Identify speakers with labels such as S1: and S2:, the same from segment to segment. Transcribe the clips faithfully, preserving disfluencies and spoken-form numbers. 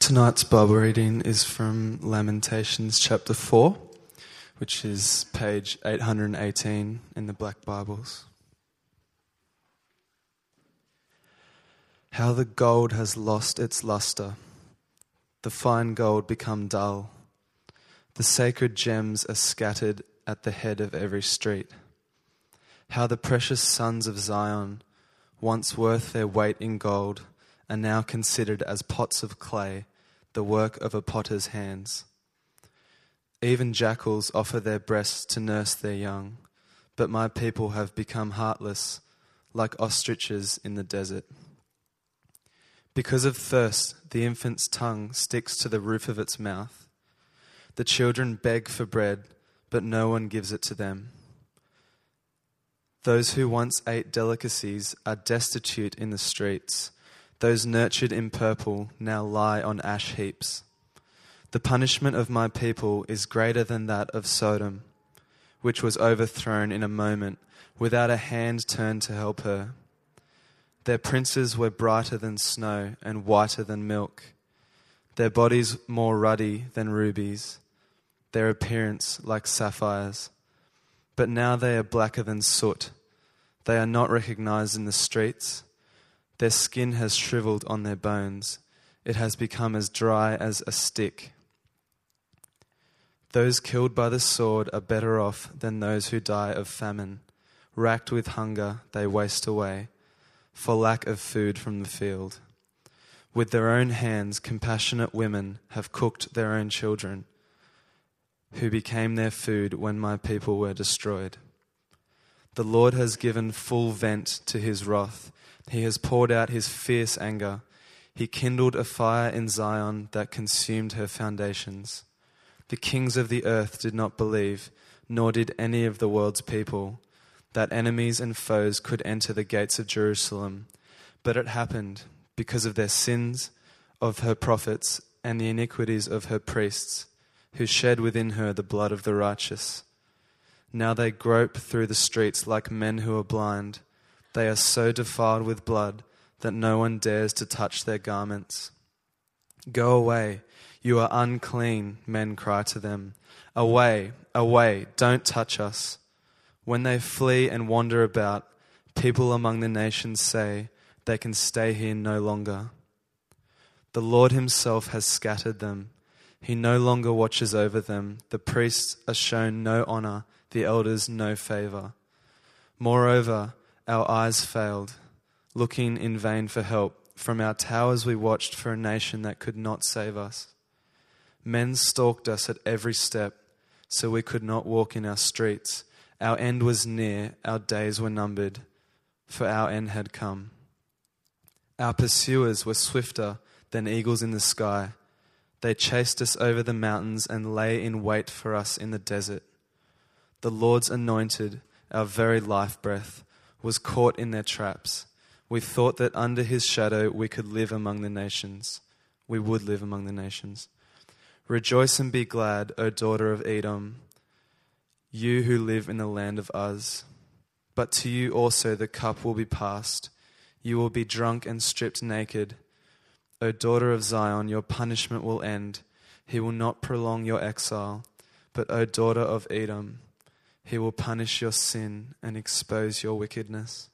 S1: Tonight's Bible reading is from Lamentations chapter four, which is page eight hundred eighteen in the Black Bibles. How the gold has lost its luster, the fine gold become dull. The sacred gems are scattered at the head of every street. How the precious sons of Zion, once worth their weight in gold, are now considered as pots of clay, the work of a potter's hands. Even jackals offer their breasts to nurse their young, but my people have become heartless, like ostriches in the desert. Because of thirst, the infant's tongue sticks to the roof of its mouth. The children beg for bread, but no one gives it to them. Those who once ate delicacies are destitute in the streets. Those nurtured in purple now lie on ash heaps. The punishment of my people is greater than that of Sodom, which was overthrown in a moment, without a hand turned to help her. Their princes were brighter than snow and whiter than milk, their bodies more ruddy than rubies, their appearance like sapphires. But now they are blacker than soot. They are not recognized in the streets. Their skin has shriveled on their bones. It has become as dry as a stick. Those killed by the sword are better off than those who die of famine. Racked with hunger, they waste away, for lack of food from the field. With their own hands, compassionate women have cooked their own children, who became their food when my people were destroyed. The Lord has given full vent to his wrath. He has poured out his fierce anger. He kindled a fire in Zion that consumed her foundations. The kings of the earth did not believe, nor did any of the world's people, that enemies and foes could enter the gates of Jerusalem. But it happened because of their sins, of her prophets, and the iniquities of her priests, who shed within her the blood of the righteous. Now they grope through the streets like men who are blind. They are so defiled with blood that no one dares to touch their garments. Go away, you are unclean, men cry to them. Away, away, don't touch us. When they flee and wander about, people among the nations say, they can stay here no longer. The Lord himself has scattered them. He no longer watches over them. The priests are shown no honor, the elders no favor. Moreover, our eyes failed, looking in vain for help. From our towers we watched for a nation that could not save us. Men stalked us at every step, so we could not walk in our streets. Our end was near, our days were numbered, for our end had come. Our pursuers were swifter than eagles in the sky. They chased us over the mountains and lay in wait for us in the desert. The Lord's anointed, our very life breath, was caught in their traps. We thought that under his shadow we could live among the nations. We would live among the nations. Rejoice and be glad, O daughter of Edom, you who live in the land of Uz. But to you also the cup will be passed. You will be drunk and stripped naked. O daughter of Zion, your punishment will end. He will not prolong your exile. But O daughter of Edom, he will punish your sin and expose your wickedness.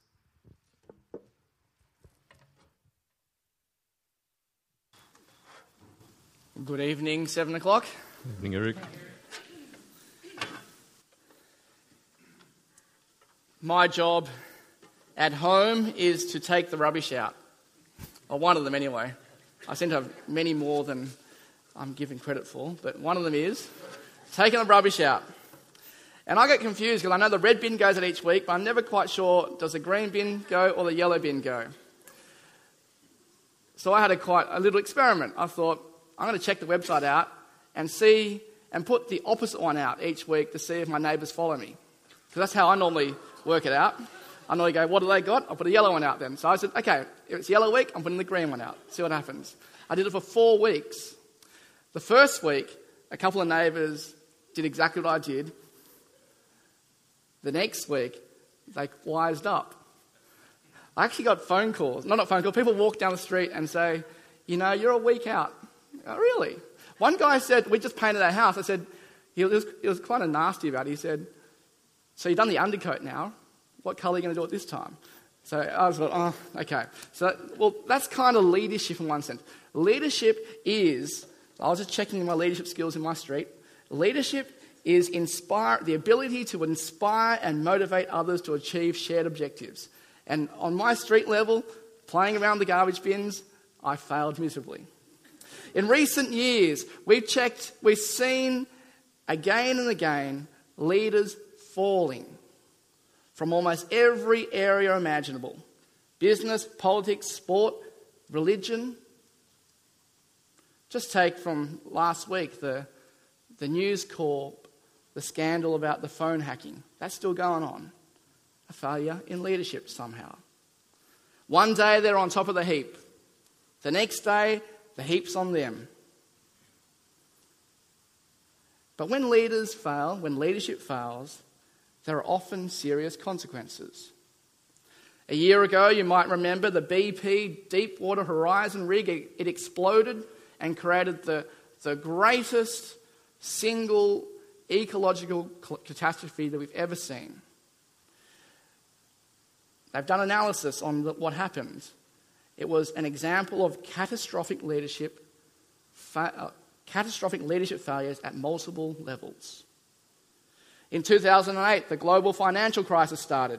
S2: Good evening, seven o'clock.
S3: Evening, Eric.
S2: My job at home is to take the rubbish out. Or one of them anyway. I seem to have many more than I'm given credit for, but one of them is taking the rubbish out. And I get confused because I know the red bin goes out each week, but I'm never quite sure, does the green bin go or the yellow bin go? So I had a quite a little experiment. I thought, I'm going to check the website out and see and put the opposite one out each week to see if my neighbours follow me. Because that's how I normally work it out. I normally go, what do they got? I'll put a yellow one out then. So I said, okay, if it's yellow week, I'm putting the green one out. See what happens. I did it for four weeks. The first week, a couple of neighbours did exactly what I did. The next week, they wised up. I actually got phone calls. No, not phone calls. People walk down the street and say, you know, you're a week out. Oh, really? One guy said, we just painted our house. I said, he was, he was kind of nasty about it. He said, so you've done the undercoat now. What colour are you going to do it this time? So I was like, oh, okay. So, well, that's kind of leadership in one sense. Leadership is, I was just checking my leadership skills in my street. Leadership is inspire the ability to inspire and motivate others to achieve shared objectives. And on my street level, playing around the garbage bins, I failed miserably. In recent years, we've checked, we've seen again and again leaders falling from almost every area imaginable. Business, politics, sport, religion. Just take from last week the, the News Corp, the scandal about the phone hacking. That's still going on. A failure in leadership somehow. One day they're on top of the heap. The next day, the heap's on them. But when leaders fail, when leadership fails, there are often serious consequences. A year ago, you might remember the B P Deepwater Horizon rig. It exploded and created the, the greatest single ecological catastrophe that we've ever seen. They've done analysis on the, what happened. It was an example of catastrophic leadership, fa- uh, catastrophic leadership failures at multiple levels. In two thousand eight, the global financial crisis started.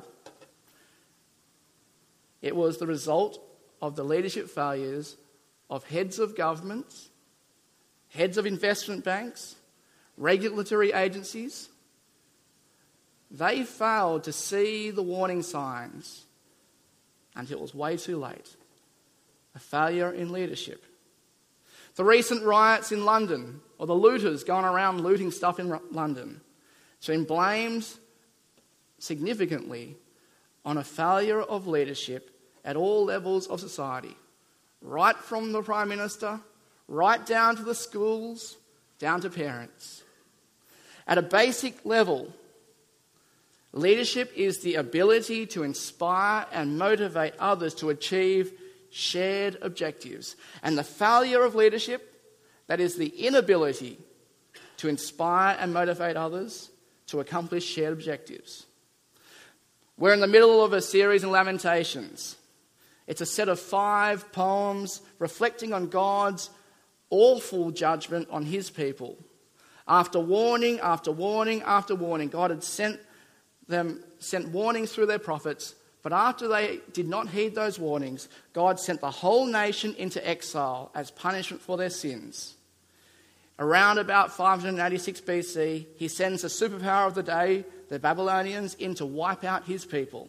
S2: It was the result of the leadership failures of heads of governments, heads of investment banks, regulatory agencies. They failed to see the warning signs until it was way too late. A failure in leadership. The recent riots in London, or the looters going around looting stuff in London, it's been blamed significantly on a failure of leadership at all levels of society, right from the Prime Minister, right down to the schools, down to parents. At a basic level, leadership is the ability to inspire and motivate others to achieve shared objectives. And the failure of leadership, that is the inability to inspire and motivate others to accomplish shared objectives. We're in the middle of a series in Lamentations. It's a set of five poems reflecting on God's awful judgment on his people. After warning, after warning, after warning, God had sent them sent warnings through their prophets, but after they did not heed those warnings, God sent the whole nation into exile as punishment for their sins. Around about five hundred eighty-six B C, he sends the superpower of the day, the Babylonians, in to wipe out his people.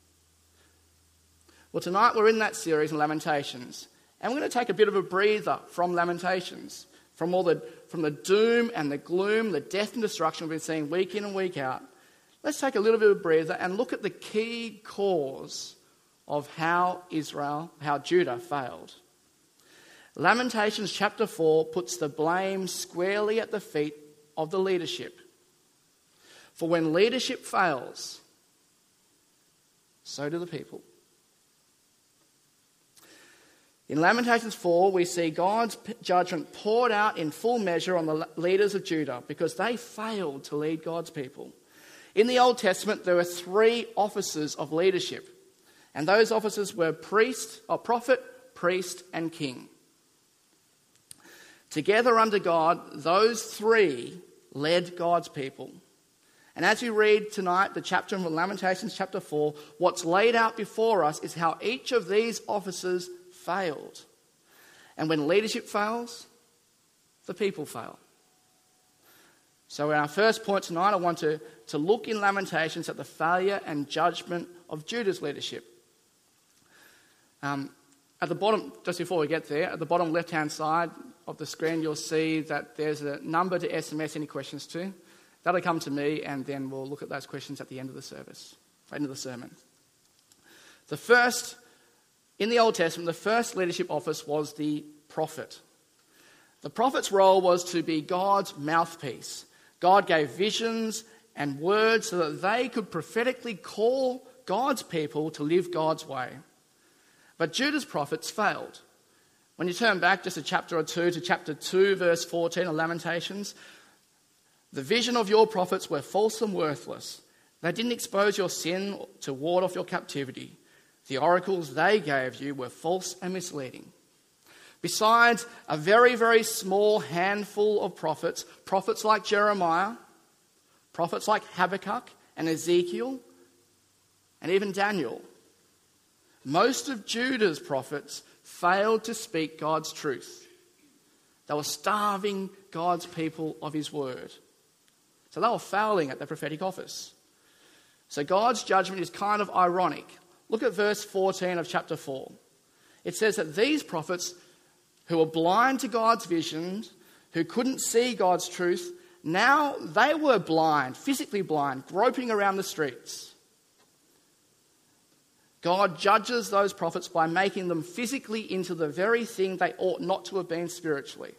S2: Well, tonight we're in that series in Lamentations, and we're going to take a bit of a breather from Lamentations, from all the from the doom and the gloom, the death and destruction we've been seeing week in and week out. Let's take a little bit of a breather and look at the key cause of how Israel, how Judah failed. Lamentations chapter four puts the blame squarely at the feet of the leadership. For when leadership fails, so do the people. In Lamentations four, we see God's judgment poured out in full measure on the leaders of Judah because they failed to lead God's people. In the Old Testament, there were three offices of leadership, and those offices were priest, or prophet, priest, and king. Together under God, those three led God's people. And as we read tonight, the chapter in Lamentations chapter four, what's laid out before us is how each of these offices failed. And when leadership fails, the people fail. So in our first point tonight, I want to, to look in Lamentations at the failure and judgment of Judah's leadership. Um, at the bottom, just before we get there, at the bottom left-hand side of the screen, you'll see that there's a number to S M S any questions to. That'll come to me, and then we'll look at those questions at the end of the service, end of the sermon. The first, in the Old Testament, the first leadership office was the prophet. The prophet's role was to be God's mouthpiece. God gave visions and words so that they could prophetically call God's people to live God's way. But Judah's prophets failed. When you turn back just a chapter or two to chapter two, verse fourteen of Lamentations, the vision of your prophets were false and worthless. They didn't expose your sin to ward off your captivity. The oracles they gave you were false and misleading. Besides a very, very small handful of prophets, prophets like Jeremiah, prophets like Habakkuk and Ezekiel, and even Daniel, most of Judah's prophets failed to speak God's truth. They were starving God's people of his word. So they were failing at their prophetic office. So God's judgment is kind of ironic. Look at verse fourteen of chapter four. It says that these prophets who were blind to God's visions, who couldn't see God's truth, now they were blind, physically blind, groping around the streets. God judges those prophets by making them physically into the very thing they ought not to have been spiritually.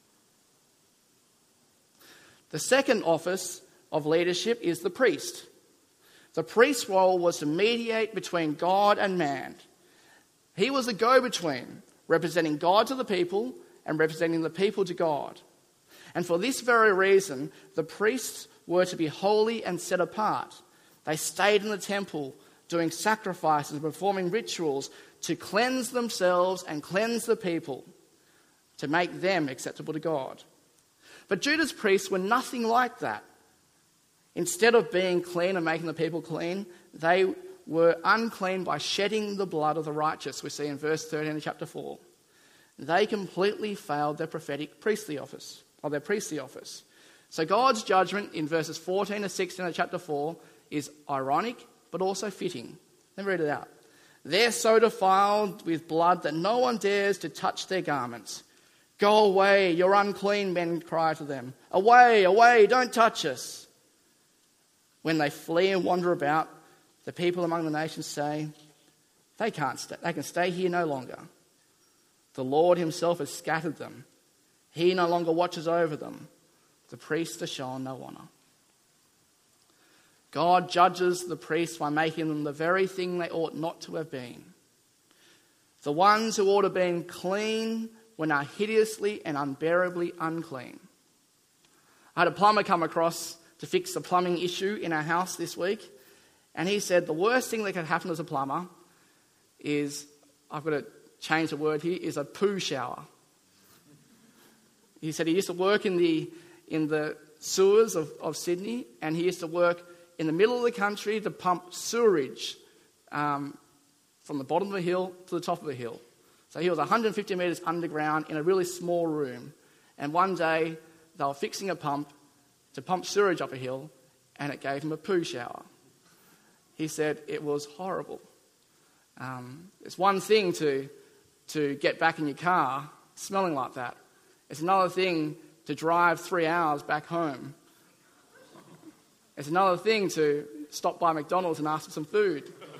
S2: The second office of leadership is the priest. The priest's role was to mediate between God and man. He was a go-between, representing God to the people and representing the people to God. And for this very reason, the priests were to be holy and set apart. They stayed in the temple, doing sacrifices and performing rituals to cleanse themselves and cleanse the people, to make them acceptable to God. But Judah's priests were nothing like that. Instead of being clean and making the people clean, they were unclean by shedding the blood of the righteous, we see in verse thirteen of chapter four. They completely failed their prophetic priestly office, or their priestly office. So God's judgment in verses fourteen to sixteen of chapter four is ironic, but also fitting. Let me read it out. They're so defiled with blood that no one dares to touch their garments. Go away, you're unclean, men cry to them. Away, away, don't touch us. When they flee and wander about, the people among the nations say, they can't stay, they can stay here no longer. The Lord himself has scattered them. He no longer watches over them. The priests are shown no honour. God judges the priests by making them the very thing they ought not to have been. The ones who ought to have been clean when are hideously and unbearably unclean. I had a plumber come across to fix the plumbing issue in our house this week, and he said the worst thing that could happen as a plumber is, I've got to change the word here, is a poo shower. He said he used to work in the in the sewers of, of Sydney, and he used to work in the middle of the country to pump sewerage um, from the bottom of the hill to the top of the hill. So he was one hundred fifty metres underground in a really small room. And one day they were fixing a pump to pump sewage up a hill, and it gave him a poo shower. He said it was horrible. Um, it's one thing to to get back in your car smelling like that. It's another thing to drive three hours back home. It's another thing to stop by McDonald's and ask for some food.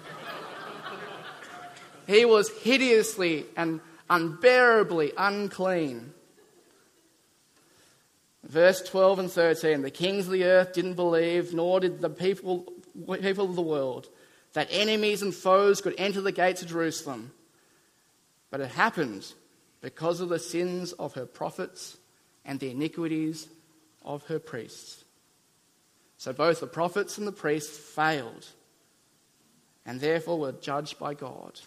S2: He was hideously and unbearably unclean. Verse twelve and thirteen, the kings of the earth didn't believe, nor did the people, people of the world, that enemies and foes could enter the gates of Jerusalem. But it happened because of the sins of her prophets and the iniquities of her priests. So both the prophets and the priests failed, and therefore were judged by God.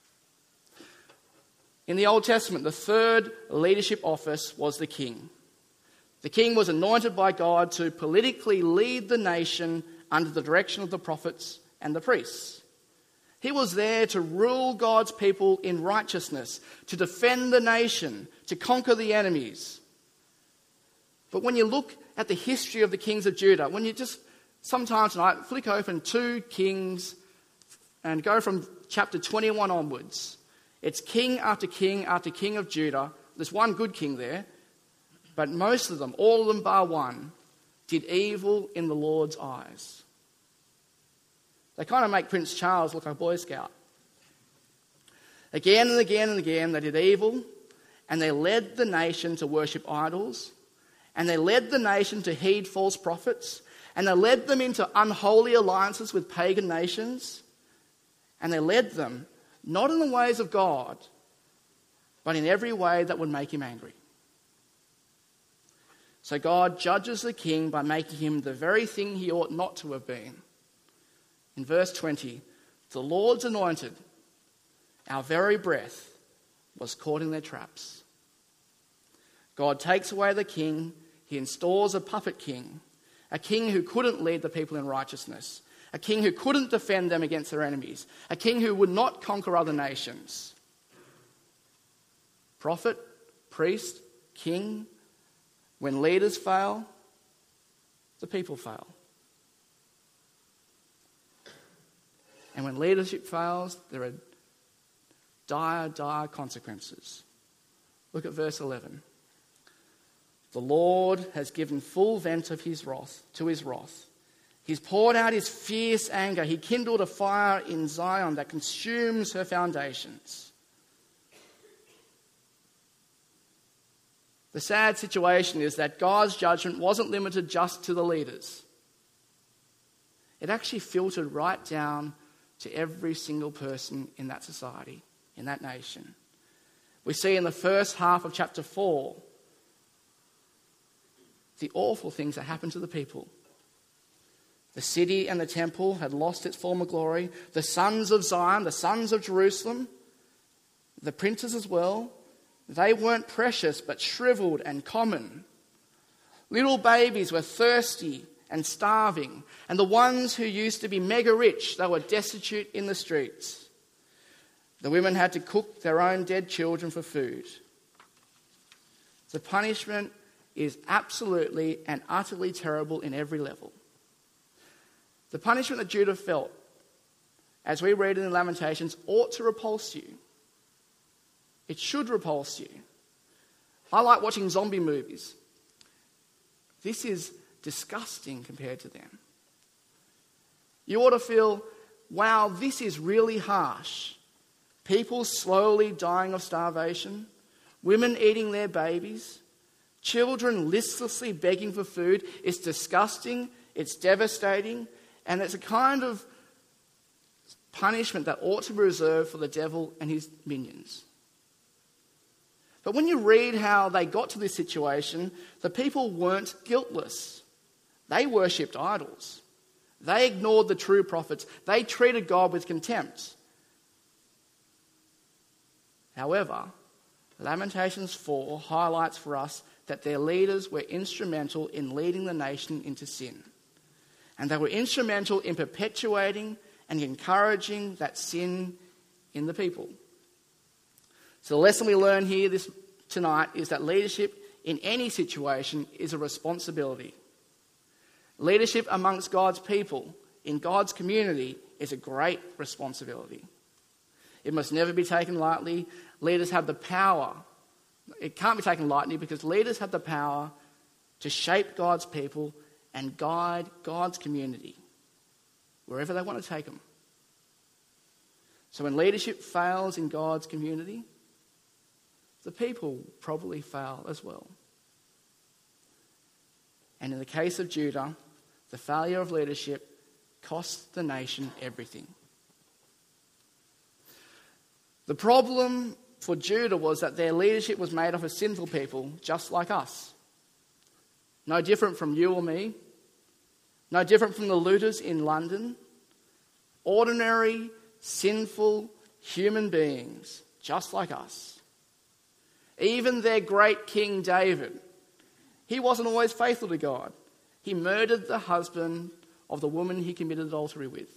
S2: In the Old Testament, the third leadership office was the king. The king was anointed by God to politically lead the nation under the direction of the prophets and the priests. He was there to rule God's people in righteousness, to defend the nation, to conquer the enemies. But when you look at the history of the kings of Judah, when you just sometimes tonight flick open two Kings and go from chapter twenty-one onwards, it's king after king after king of Judah. There's one good king there, but most of them, all of them bar one, did evil in the Lord's eyes. They kind of make Prince Charles look like a Boy Scout. Again and again and again they did evil, and they led the nation to worship idols, and they led the nation to heed false prophets, and they led them into unholy alliances with pagan nations, and they led them not in the ways of God, but in every way that would make him angry. So God judges the king by making him the very thing he ought not to have been. In verse twenty, the Lord's anointed, our very breath, was caught in their traps. God takes away the king, he installs a puppet king, a king who couldn't lead the people in righteousness, a king who couldn't defend them against their enemies, a king who would not conquer other nations. Prophet, priest, king, when leaders fail, the people fail. And when leadership fails, there are dire, dire consequences. Look at verse eleven. The Lord has given full vent of his wrath to his wrath. He's poured out his fierce anger. He kindled a fire in Zion that consumes her foundations. The sad situation is that God's judgment wasn't limited just to the leaders. It actually filtered right down to every single person in that society, in that nation. We see in the first half of chapter four the awful things that happened to the people. The city and the temple had lost its former glory. The sons of Zion, the sons of Jerusalem, the princes as well, they weren't precious but shriveled and common. Little babies were thirsty and starving, and the ones who used to be mega rich, they were destitute in the streets. The women had to cook their own dead children for food. The punishment is absolutely and utterly terrible in every level. The punishment that Judah felt, as we read in Lamentations, ought to repulse you. It should repulse you. I like watching zombie movies. This is disgusting compared to them. You ought to feel, wow, this is really harsh. People slowly dying of starvation, women eating their babies, children listlessly begging for food. It's disgusting, it's devastating, and it's a kind of punishment that ought to be reserved for the devil and his minions. But when you read how they got to this situation, the people weren't guiltless. They worshipped idols. They ignored the true prophets. They treated God with contempt. However, Lamentations four highlights for us that their leaders were instrumental in leading the nation into sin. And they were instrumental in perpetuating and encouraging that sin in the people. So the lesson we learn here this tonight is that leadership in any situation is a responsibility. Leadership amongst God's people, in God's community, is a great responsibility. It must never be taken lightly. Leaders have the power. It can't be taken lightly because leaders have the power to shape God's people and guide God's community wherever they want to take them. So when leadership fails in God's community, the people probably fail as well. And in the case of Judah, the failure of leadership cost the nation everything. The problem for Judah was that their leadership was made up of sinful people just like us. No different from you or me. No different from the looters in London. Ordinary, sinful human beings just like us. Even their great King David, he wasn't always faithful to God. He murdered the husband of the woman he committed adultery with.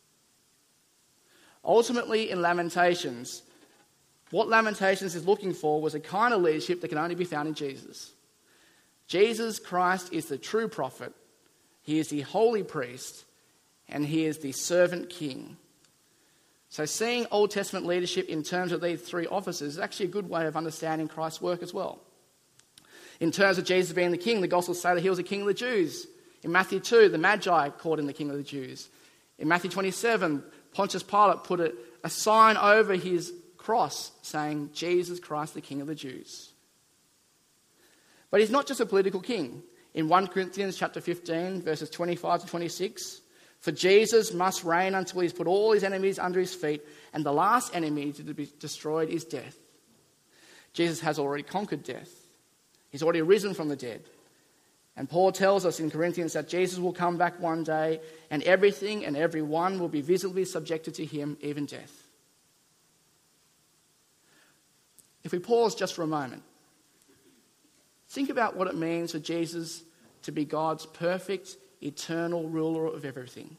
S2: Ultimately, in Lamentations, what Lamentations is looking for was a kind of leadership that can only be found in Jesus. Jesus Christ is the true prophet. He is the holy priest, and he is the servant king. So seeing Old Testament leadership in terms of these three offices is actually a good way of understanding Christ's work as well. In terms of Jesus being the king, the Gospels say that he was a king of the Jews. In Matthew two, the Magi called him the king of the Jews. In Matthew twenty-seven, Pontius Pilate put a, a sign over his cross saying, Jesus Christ, the King of the Jews. But he's not just a political king. In First Corinthians chapter fifteen, verses twenty-five to twenty-six, for Jesus must reign until he's put all his enemies under his feet, and the last enemy to be destroyed is death. Jesus has already conquered death. He's already risen from the dead. And Paul tells us in Corinthians that Jesus will come back one day and everything and everyone will be visibly subjected to him, even death. If we pause just for a moment, think about what it means for Jesus to be God's perfect, eternal ruler of everything.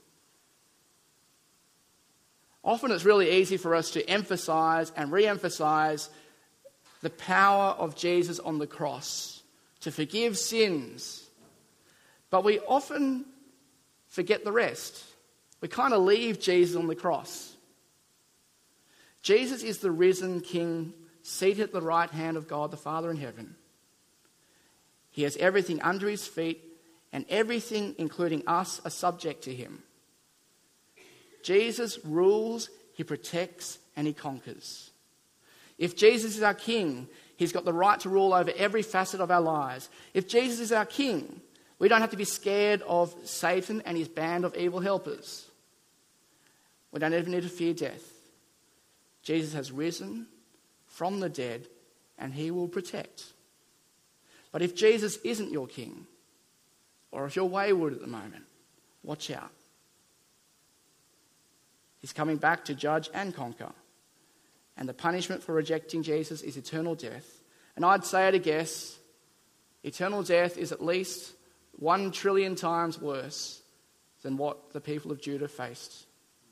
S2: Often it's really easy for us to emphasize and re-emphasize the power of Jesus on the cross to forgive sins. But we often forget the rest. We kind of leave Jesus on the cross. Jesus is the risen King seated at the right hand of God the Father in heaven. He has everything under his feet, and everything, including us, are subject to him. Jesus rules, he protects, and he conquers. If Jesus is our King, he's got the right to rule over every facet of our lives. If Jesus is our King, we don't have to be scared of Satan and his band of evil helpers. We don't even need to fear death. Jesus has risen from the dead, and he will protect. But if Jesus isn't your King, or if you're wayward at the moment, watch out. He's coming back to judge and conquer. And the punishment for rejecting Jesus is eternal death. And I'd say at a guess, eternal death is at least one trillion times worse than what the people of Judah faced.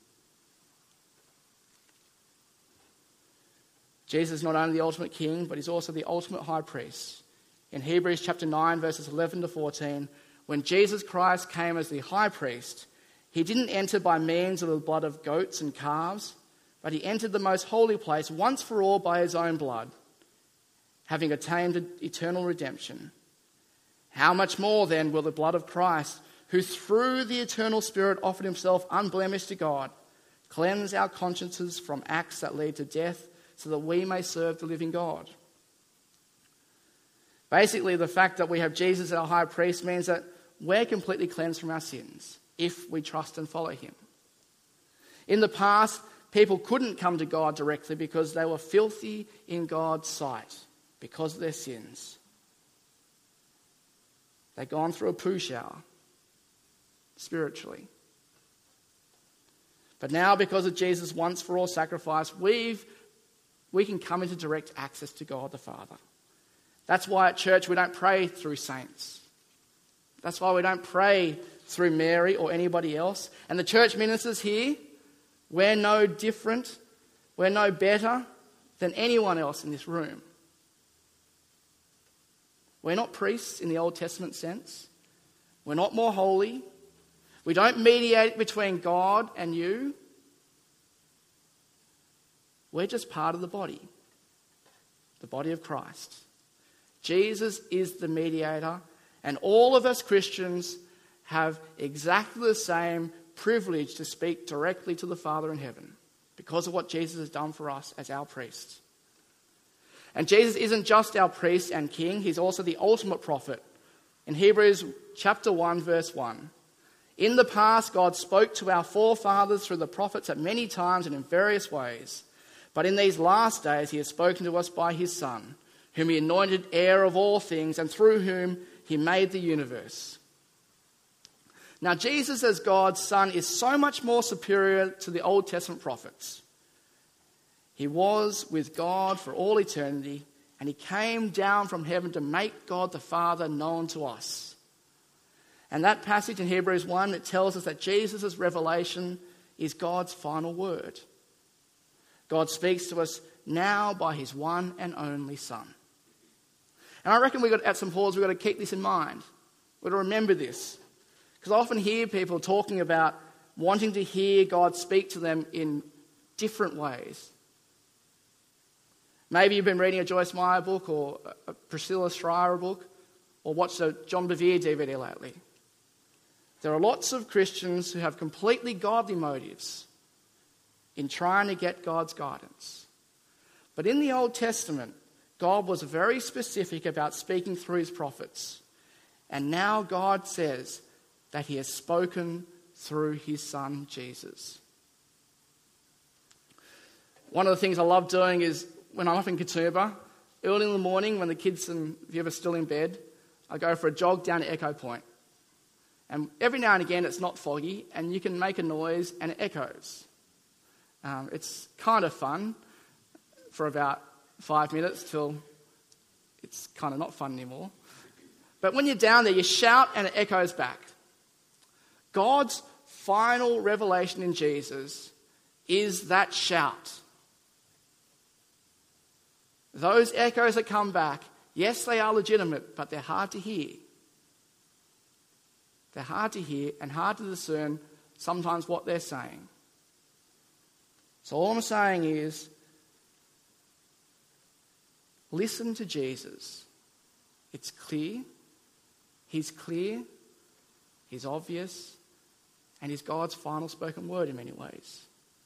S2: Jesus is not only the ultimate king, but he's also the ultimate high priest. In Hebrews chapter nine, verses eleven to fourteen, when Jesus Christ came as the high priest, he didn't enter by means of the blood of goats and calves, but he entered the most holy place once for all by his own blood, having attained eternal redemption. How much more then will the blood of Christ, who through the eternal Spirit offered himself unblemished to God, cleanse our consciences from acts that lead to death, so that we may serve the living God? Basically, the fact that we have Jesus as our high priest means that we're completely cleansed from our sins if we trust and follow him. In the past, people couldn't come to God directly because they were filthy in God's sight because of their sins. They'd gone through a poo shower spiritually. But now, because of Jesus' once-for-all sacrifice, we've, we can come into direct access to God the Father. That's why at church we don't pray through saints. That's why we don't pray through Mary or anybody else. And the church ministers here, we're no different, we're no better than anyone else in this room. We're not priests in the Old Testament sense. We're not more holy. We don't mediate between God and you. We're just part of the body, the body of Christ. Jesus is the mediator, and all of us Christians have exactly the same privilege to speak directly to the Father in heaven because of what Jesus has done for us as our priest. And Jesus isn't just our priest and king, he's also the ultimate prophet. In Hebrews chapter one, verse one, in the past God spoke to our forefathers through the prophets at many times and in various ways. But in these last days he has spoken to us by his Son, whom he anointed heir of all things and through whom he made the universe. Now Jesus as God's Son is so much more superior to the Old Testament prophets. He was with God for all eternity, and he came down from heaven to make God the Father known to us. And that passage in Hebrews one, it tells us that Jesus' revelation is God's final word. God speaks to us now by his one and only Son. And I reckon we've got, at Saint Paul's, we've got to keep this in mind. We've got to remember this. Because I often hear people talking about wanting to hear God speak to them in different ways. Maybe you've been reading a Joyce Meyer book or a Priscilla Schreier book or watched a John Bevere D V D lately. There are lots of Christians who have completely godly motives in trying to get God's guidance. But in the Old Testament, God was very specific about speaking through his prophets. And now God says that he has spoken through his Son, Jesus. One of the things I love doing is when I'm up in Katoomba, early in the morning when the kids and if you're ever still in bed, I go for a jog down to Echo Point. And every now and again it's not foggy and you can make a noise and it echoes. Um, it's kind of fun for about five minutes till it's kind of not fun anymore. But when you're down there, you shout and it echoes back. God's final revelation in Jesus is that shout. Those echoes that come back, yes, they are legitimate, but they're hard to hear. They're hard to hear and hard to discern sometimes what they're saying. So all I'm saying is, listen to Jesus. It's clear. He's clear. He's obvious. And he's God's final spoken word in many ways.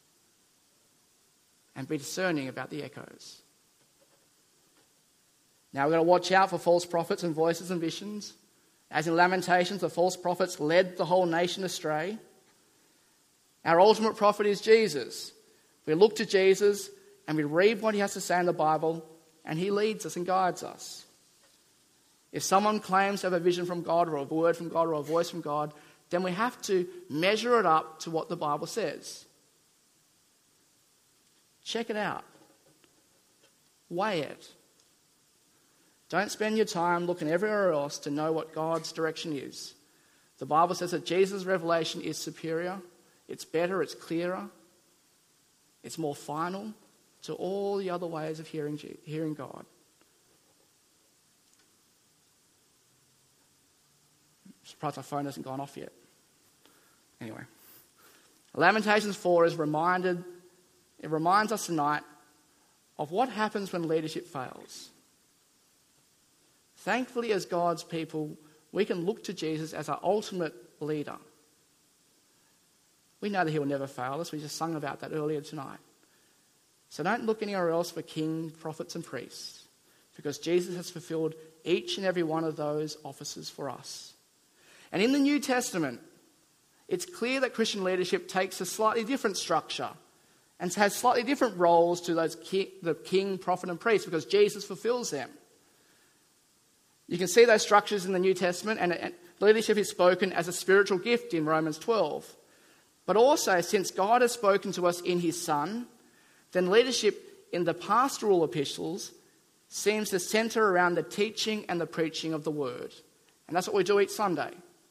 S2: And be discerning about the echoes. Now we've got to watch out for false prophets and voices and visions. As in Lamentations, the false prophets led the whole nation astray. Our ultimate prophet is Jesus. We look to Jesus and we read what he has to say in the Bible, and he leads us and guides us. If someone claims to have a vision from God or a word from God or a voice from God, then we have to measure it up to what the Bible says. Check it out. Weigh it. Don't spend your time looking everywhere else to know what God's direction is. The Bible says that Jesus' revelation is superior, it's better, it's clearer, it's more final to all the other ways of hearing, hearing God. I'm surprised my phone hasn't gone off yet. Anyway, Lamentations four is reminded, it reminds us tonight of what happens when leadership fails. Thankfully, as God's people, we can look to Jesus as our ultimate leader. We know that he will never fail us. We just sung about that earlier tonight. So don't look anywhere else for king, prophets and priests, because Jesus has fulfilled each and every one of those offices for us. And in the New Testament, it's clear that Christian leadership takes a slightly different structure and has slightly different roles to those king, the king, prophet and priest, because Jesus fulfills them. You can see those structures in the New Testament, and leadership is spoken as a spiritual gift in Romans twelve. But also, since God has spoken to us in his Son, then leadership in the pastoral epistles seems to centre around the teaching and the preaching of the word. And that's what we do each Sunday.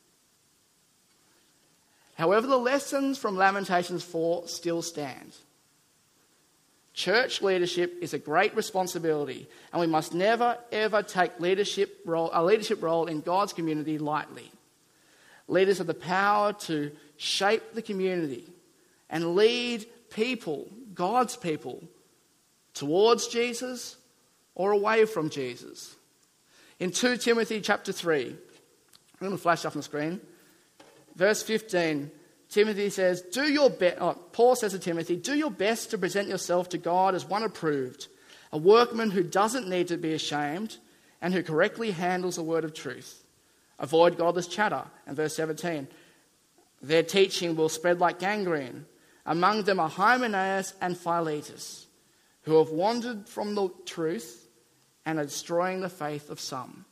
S2: However, the lessons from Lamentations four still stand. Church leadership is a great responsibility, and we must never, ever take leadership role, a leadership role in God's community lightly. Leaders have the power to shape the community and lead people, God's people, towards Jesus or away from Jesus. In Second Timothy chapter three, I'm going to flash up on the screen, verse fifteen, Timothy says, "Do your best." Oh, Paul says to Timothy, "Do your best to present yourself to God as one approved, a workman who doesn't need to be ashamed and who correctly handles the word of truth. Avoid godless chatter." And verse seventeen, "Their teaching will spread like gangrene. Among them are Hymenaeus and Philetus, who have wandered from the truth and are destroying the faith of some."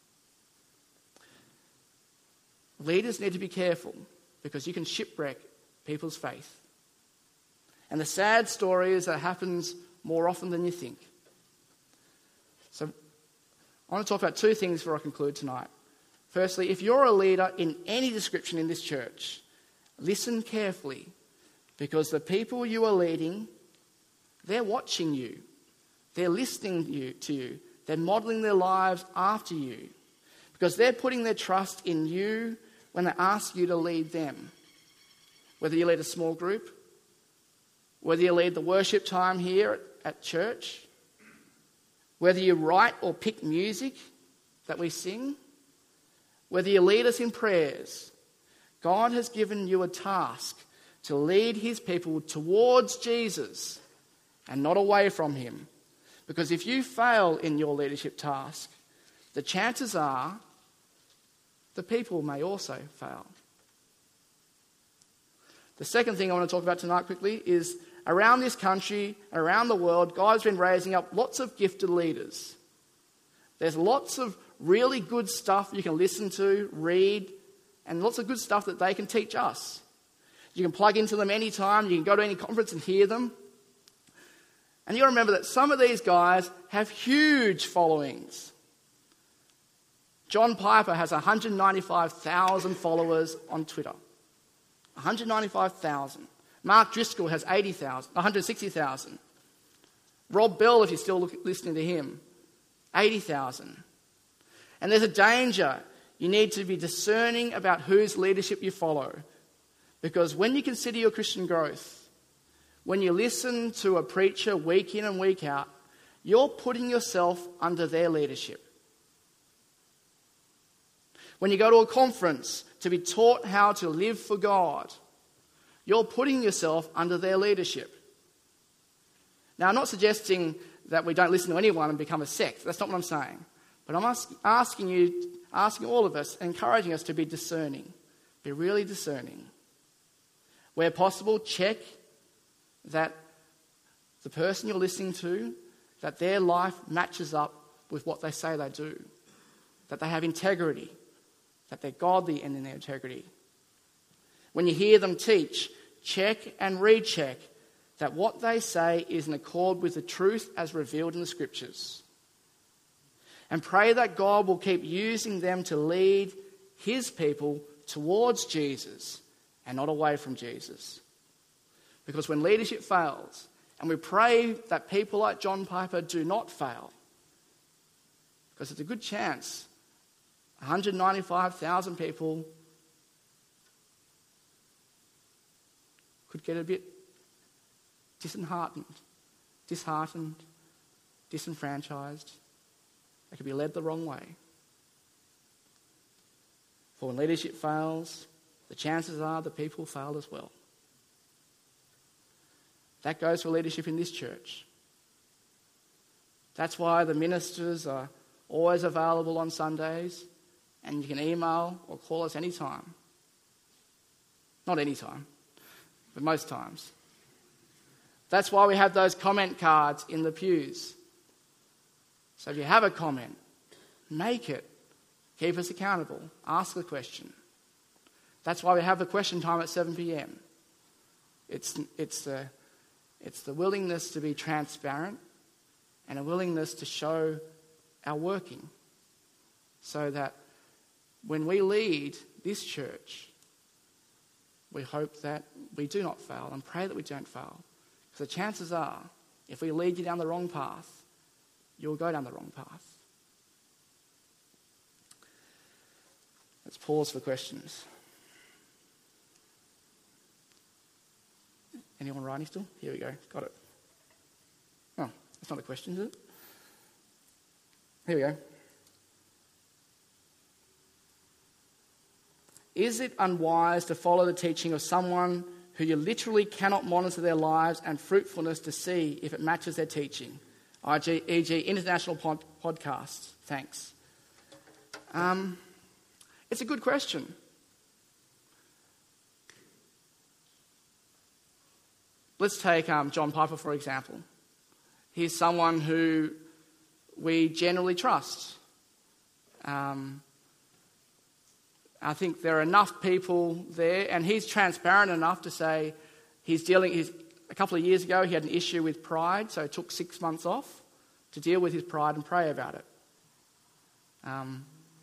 S2: Leaders need to be careful, because you can shipwreck people's faith. And the sad story is that it happens more often than you think. So I want to talk about two things before I conclude tonight. Firstly, if you're a leader in any description in this church, listen carefully, because the people you are leading, they're watching you. They're listening to you. They're modelling their lives after you, because they're putting their trust in you when they ask you to lead them. Whether you lead a small group, whether you lead the worship time here at church, whether you write or pick music that we sing, whether you lead us in prayers, God has given you a task to lead his people towards Jesus and not away from him. Because if you fail in your leadership task, the chances are the people may also fail. The second thing I want to talk about tonight quickly is around this country, around the world, God's been raising up lots of gifted leaders. There's lots of really good stuff you can listen to, read, and lots of good stuff that they can teach us. You can plug into them anytime. You can go to any conference and hear them. And you've got to remember that some of these guys have huge followings. John Piper has one hundred ninety-five thousand followers on Twitter. one hundred ninety-five thousand. Mark Driscoll has eighty thousand, one hundred sixty thousand. Rob Bell, if you're still look, listening to him, eighty thousand. And there's a danger. You need to be discerning about whose leadership you follow. Because when you consider your Christian growth, when you listen to a preacher week in and week out, you're putting yourself under their leadership. When you go to a conference to be taught how to live for God, you're putting yourself under their leadership. Now, I'm not suggesting that we don't listen to anyone and become a sect. That's not what I'm saying. But I'm ask, asking you, asking all of us, encouraging us to be discerning. Be really discerning. Where possible, check that the person you're listening to, that their life matches up with what they say they do. That they have integrity. That they're godly and in their integrity. When you hear them teach, check and recheck that what they say is in accord with the truth as revealed in the Scriptures. And pray that God will keep using them to lead his people towards Jesus and not away from Jesus. Because when leadership fails, and we pray that people like John Piper do not fail, because it's a good chance one hundred ninety-five thousand people could get a bit disheartened, disheartened, disenfranchised. They could be led the wrong way. For when leadership fails, the chances are the people fail as well. That goes for leadership in this church. That's why the ministers are always available on Sundays, and you can email or call us anytime. Not anytime, but most times. That's why we have those comment cards in the pews. So if you have a comment, make it. Keep us accountable. Ask the question. That's why we have the question time at seven p.m. It's, it's, the, it's the willingness to be transparent and a willingness to show our working, so that when we lead this church, we hope that we do not fail and pray that we don't fail. Because the chances are, if we lead you down the wrong path, you'll go down the wrong path. Let's pause for questions. Anyone writing still? Here we go. Got it. Oh, that's not a question, is it? Here we go. Is it unwise to follow the teaching of someone who you literally cannot monitor their lives and fruitfulness to see if it matches their teaching? for example, international pod- podcasts. Thanks. Um, it's a good question. Let's take um, John Piper, for example. He's someone who we generally trust. Um, I think there are enough people there, and he's transparent enough to say he's dealing. He's, a couple of years ago, he had an issue with pride, so he took six months off to deal with his pride and pray about it. Um,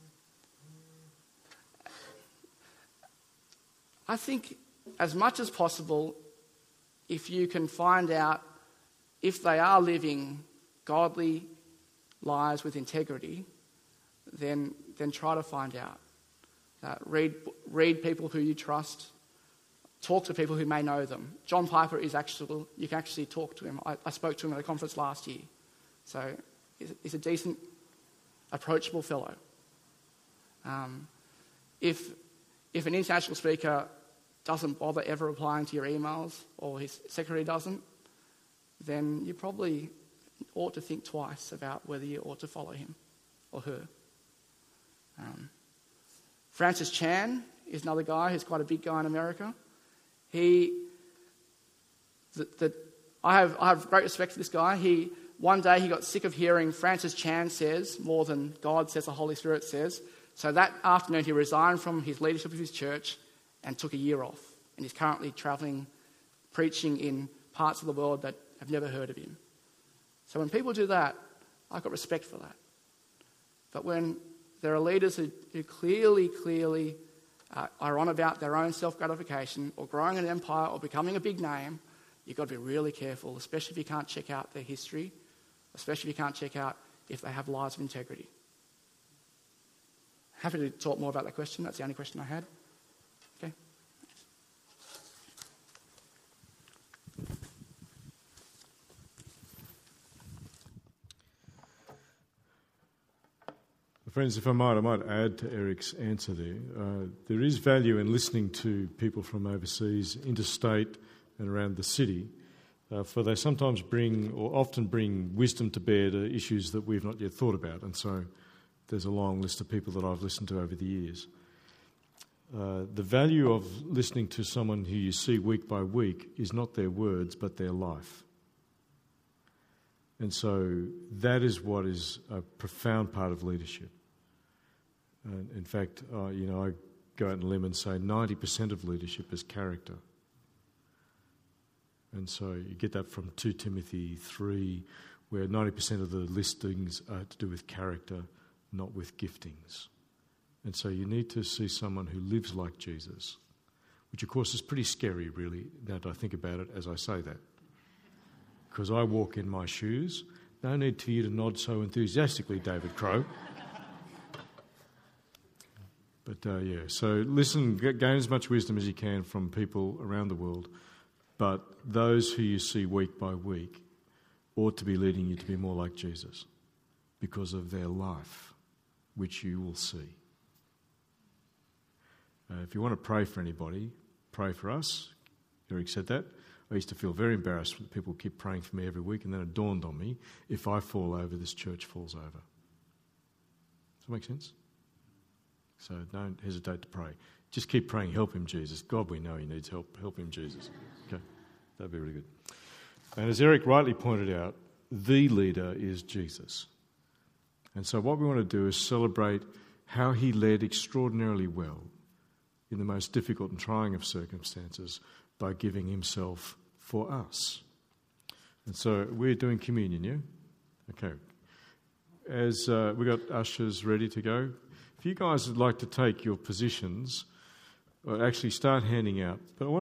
S2: I think, as much as possible, if you can find out if they are living godly lives with integrity, then then try to find out. Uh, read read people who you trust. Talk to people who may know them. John Piper is actually, you can actually talk to him. I, I spoke to him at a conference last year. So he's, he's a decent, approachable fellow. Um, if if an international speaker doesn't bother ever replying to your emails, or his secretary doesn't, then you probably ought to think twice about whether you ought to follow him or her. Um, Francis Chan is another guy who's quite a big guy in America. He, the, the, I have I have great respect for this guy. He one day he got sick of hearing Francis Chan says more than God says, the Holy Spirit says. So that afternoon he resigned from his leadership of his church and took a year off. And he's currently travelling, preaching in parts of the world that have never heard of him. So when people do that, I've got respect for that. But when there are leaders who, who clearly, clearly uh, are on about their own self-gratification or growing an empire or becoming a big name, you've got to be really careful, especially if you can't check out their history, especially if you can't check out if they have lives of integrity. Happy to talk more about that question. That's the only question I had. Okay.
S3: Friends, if I might, I might add to Eric's answer there. Uh, there is value in listening to people from overseas, interstate and around the city, uh, for they sometimes bring, or often bring, wisdom to bear to issues that we've not yet thought about. And so there's a long list of people that I've listened to over the years. Uh, the value of listening to someone who you see week by week is not their words, but their life. And so that is what is a profound part of leadership. And in fact, uh, you know, I go out on a limb and say ninety percent of leadership is character. And so you get that from Second Timothy three, where ninety percent of the listings are to do with character, not with giftings. And so you need to see someone who lives like Jesus, which of course is pretty scary, really, now that I think about it as I say that. Because I walk in my shoes. No need for you to nod so enthusiastically, David Crow. But uh, yeah, so listen, gain as much wisdom as you can from people around the world. But those who you see week by week ought to be leading you to be more like Jesus because of their life, which you will see. Uh, if you want to pray for anybody, pray for us. Eric said that. I used to feel very embarrassed when people keep praying for me every week, and then it dawned on me, if I fall over, this church falls over. Does that make sense? So don't hesitate to pray. Just keep praying, help him, Jesus. God, we know he needs help. Help him, Jesus. Okay, that'd be really good. And as Eric rightly pointed out, the leader is Jesus. And so what we want to do is celebrate how he led extraordinarily well in the most difficult and trying of circumstances by giving himself for us. And so we're doing communion, yeah? Okay. As uh, we got ushers ready to go, if you guys would like to take your positions, or actually start handing out, but I want